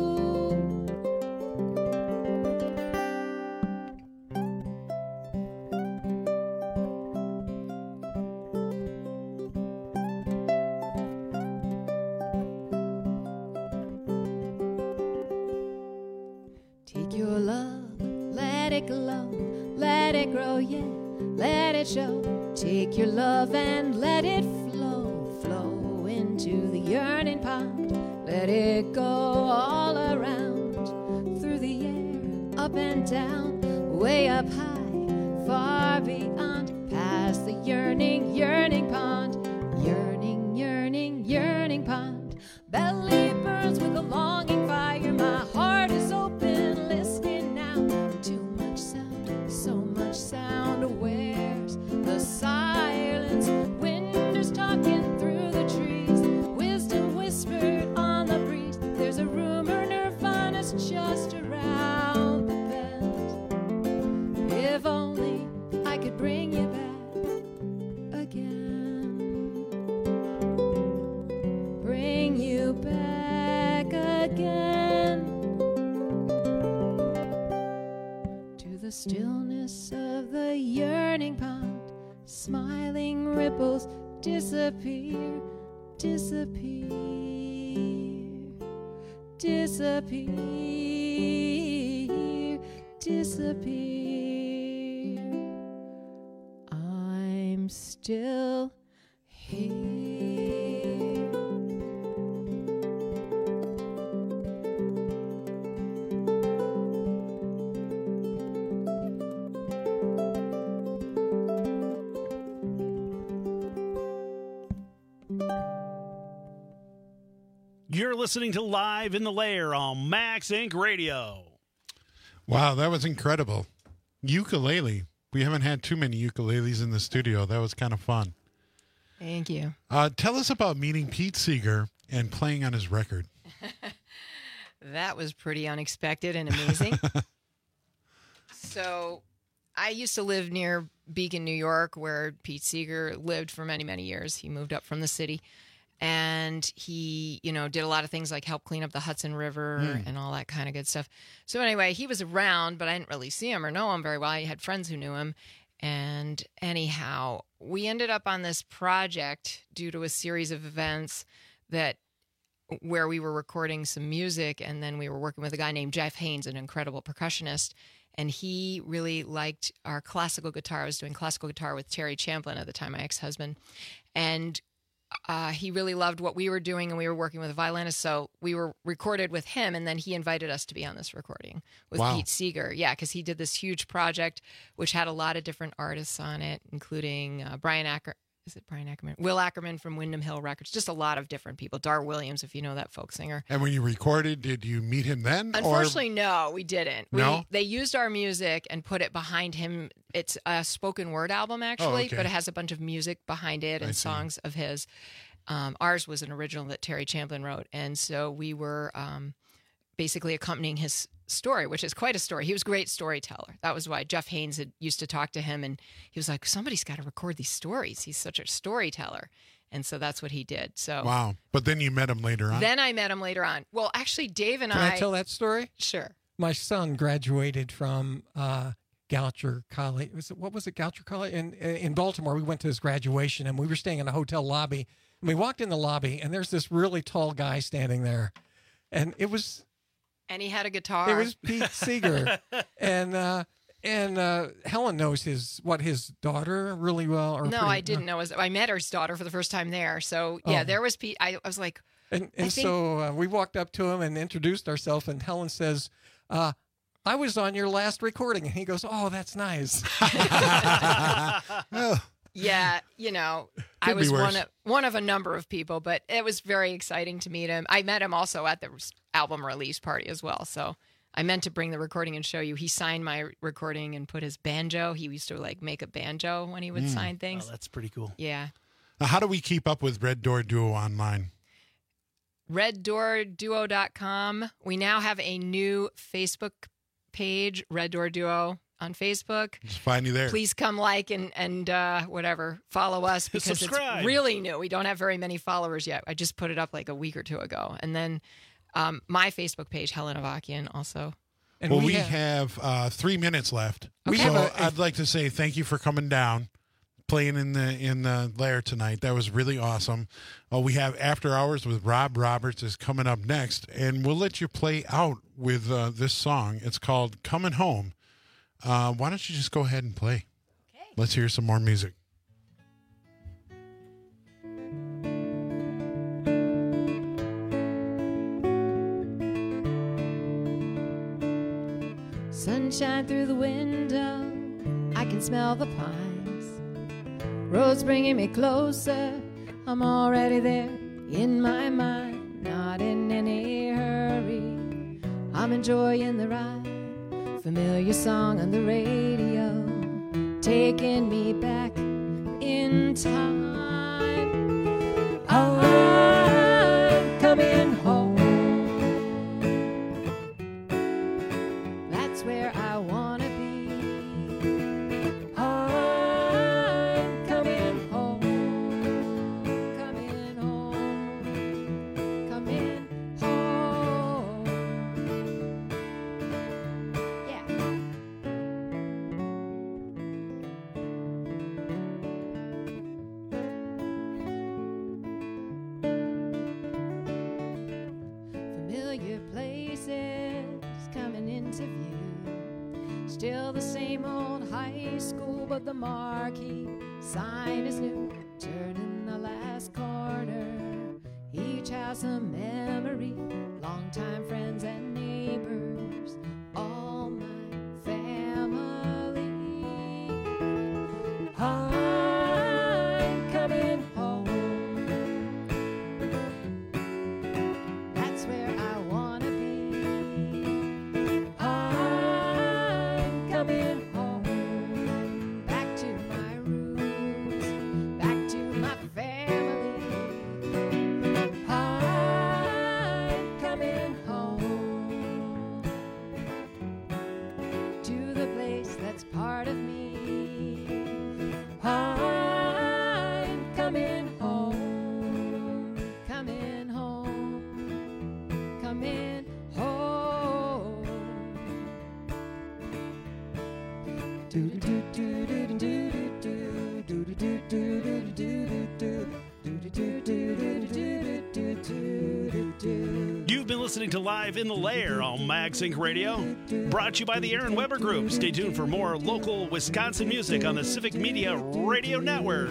Take your love, let it glow, let it grow, yeah, let it show. Take your love and let it flow, flow into the yearning pond. Let it go all around, through the air, up and down, way up high, far beyond, past the yearning, yearning pond. Yearning, yearning, yearning pond. Belly burns with a longing fire. My heart is open, listening now. Too much sound, so much sound. Where's the silence? Wind is talking through the trees. Wisdom whispered on the breeze. There's a rumor Nirvana's just around the bend. If only I could bring you back again. Bring you back again to the stillness of the yearning pond. Smiling ripples disappear, disappear, disappear, disappear. I'm still here. You're listening to Live in the Lair on Max Inc Radio. Wow, that was incredible. Ukulele. We haven't had too many ukuleles in the studio. That was kind of fun. Thank you. Uh, tell us about meeting Pete Seeger and playing on his record. That was pretty unexpected and amazing. So I used to live near Beacon, New York, where Pete Seeger lived for many, many years. He moved up from the city. And he, you know, did a lot of things like help clean up the Hudson River Mm. and all that kind of good stuff. So anyway, he was around, but I didn't really see him or know him very well. I had friends who knew him. And anyhow, we ended up on this project due to a series of events that where we were recording some music, and then we were working with a guy named Jeff Haynes, an incredible percussionist. And he really liked our classical guitar. I was doing classical guitar with Terry Champlin at the time, my ex-husband. And Uh, he really loved what we were doing, and we were working with a violinist, so we were recorded with him, and then he invited us to be on this recording with Wow. Pete Seeger. Yeah, because he did this huge project, which had a lot of different artists on it, including uh, Brian Acker. Is it Brian Ackerman? Will Ackerman from Windham Hill Records. Just a lot of different people. Dar Williams, if you know that folk singer. And when you recorded, did you meet him then? Unfortunately, no, we didn't. No? We, they used our music and put it behind him. It's a spoken word album, actually, okay. but it has a bunch of music behind it I and see. songs of his. Um, ours was an original that Terry Champlin wrote. And so we were um, basically accompanying his story, which is quite a story. He was a great storyteller. That was why Jeff Haynes had used to talk to him, and he was like, somebody's got to record these stories. He's such a storyteller. And so that's what he did. So wow. But then you met him later on. Then I met him later on. Well, actually, Dave and Can I... I tell that story? Sure. My son graduated from uh, Goucher College. Was it, what was it, Goucher College? In, in Baltimore, we went to his graduation, and we were staying in a hotel lobby. And we walked in the lobby, and there's this really tall guy standing there. And it was... And he had a guitar. It was Pete Seeger. and uh, and uh, Helen knows his what his daughter really well. Or no, pretty, I didn't uh, know. His, I met his daughter for the first time there. So, yeah, Oh. there was Pete. I, I was like... And, and think- so uh, we walked up to him and introduced ourselves, and Helen says, uh, I was on your last recording. And he goes, oh, that's nice. Yeah, you know, I Could be was worse. one of one of a number of people, but it was very exciting to meet him. I met him also at the s- album release party as well. So I meant to bring the recording and show you. He signed my recording and put his banjo. He used to like make a banjo when he would Mm. sign things. Oh, that's pretty cool. Yeah. Now, how do we keep up with Red Door Duo online? red door duo dot com. We now have a new Facebook page, Red Door Duo on Facebook. Just find you there. Please come like and and uh, whatever, follow us because Subscribe. it's really new. We don't have very many followers yet. I just put it up like a week or two ago. And then um, my Facebook page, Helen Avakian, also. And well, we we, have- have, uh, three minutes left. We so have a- I'd like to say thank you for coming down, playing in the in the lair tonight. That was really awesome. Uh, we have After Hours with Rob Roberts is coming up next, and we'll let you play out with uh, this song. It's called Coming Home. Uh, why don't you just go ahead and play? Okay. Let's hear some more music. Sunshine through the window, I can smell the pines. Roads bringing me closer, I'm already there in my mind. Not in any hurry, I'm enjoying the ride. Familiar song on the radio, taking me back in time. I'm coming home. That's where I wanna be. I'm coming home, coming home, coming home. Yeah. Familiar places coming into view. Still the same old high school, but the marquee sign is new. Turning the last corner, each has a memory. Longtime friends and neighbors, all my family. I'm coming home. That's where I wanna be. I'm coming home, back to my roots, back to my family. I'm coming home to the place that's part of me. I'm coming home, coming home, coming home. Do do do do do do do do do do do do do do do do do do. You've been listening to Live in the Lair on Mag Sync Radio, brought to you by the Aaron Weber Group. Stay tuned for more local Wisconsin music on the Civic Media Radio Network.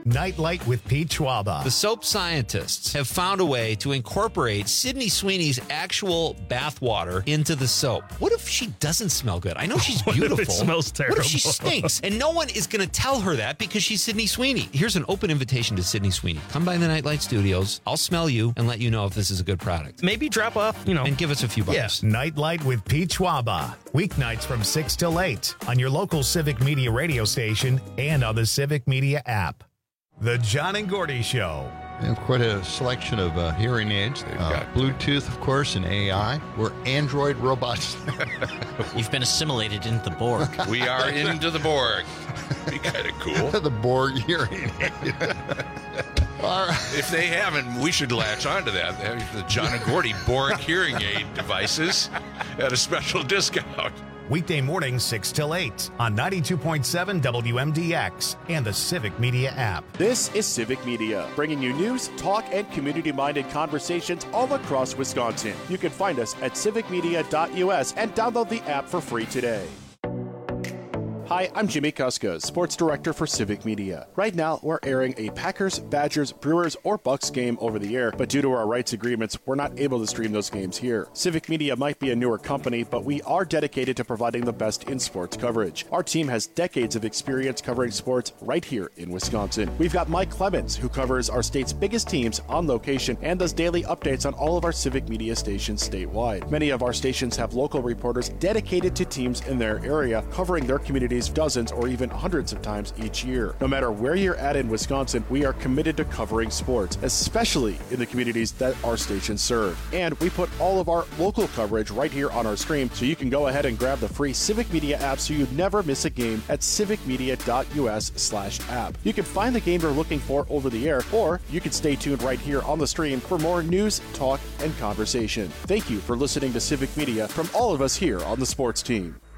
Nightlight with Pete Schwaba. The soap scientists have found a way to incorporate Sydney Sweeney's actual bath water into the soap. What if she doesn't smell good? I know she's What if it beautiful. smells terrible? What if she stinks? And no one is going to tell her that because she's Sydney Sweeney. Here's an open invitation to Sydney Sweeney. Come by the Nightlight Studios. I'll smell you and let you know if this is a good product. Maybe drop off, you know. And give us a few bucks. Yes. Nightlight with Pete Schwaba. Weeknights from six till eight on your local Civic Media radio station and on the Civic Media app. The John and Gordy Show. We have quite a selection of uh, hearing aids. They've uh, got Bluetooth, of course, and A I. We're Android robots. You've been assimilated into the Borg. We are into the Borg. Be kind of cool. The Borg hearing aid. All right. If they haven't, we should latch onto that. The John and Gordy Borg hearing aid devices at a special discount. Weekday mornings six till eight on ninety-two point seven W M D X and the Civic Media app. This is Civic Media, bringing you news, talk, and community-minded conversations all across Wisconsin. You can find us at civic media dot U S and download the app for free today. Hi, I'm Jimmy Kuska, Sports Director for Civic Media. Right now, we're airing a Packers, Badgers, Brewers, or Bucks game over the air, but due to our rights agreements, we're not able to stream those games here. Civic Media might be a newer company, but we are dedicated to providing the best in sports coverage. Our team has decades of experience covering sports right here in Wisconsin. We've got Mike Clemens, who covers our state's biggest teams on location and does daily updates on all of our Civic Media stations statewide. Many of our stations have local reporters dedicated to teams in their area, covering their communities dozens or even hundreds of times each year. No matter where you're at in Wisconsin, we are committed to covering sports, especially in the communities that our stations serve. And we put all of our local coverage right here on our stream, so you can go ahead and grab the free Civic Media app so you never miss a game at civic media dot U S slash app. You can find the game you're looking for over the air, or you can stay tuned right here on the stream for more news, talk, and conversation. Thank you for listening to Civic Media from all of us here on the sports team.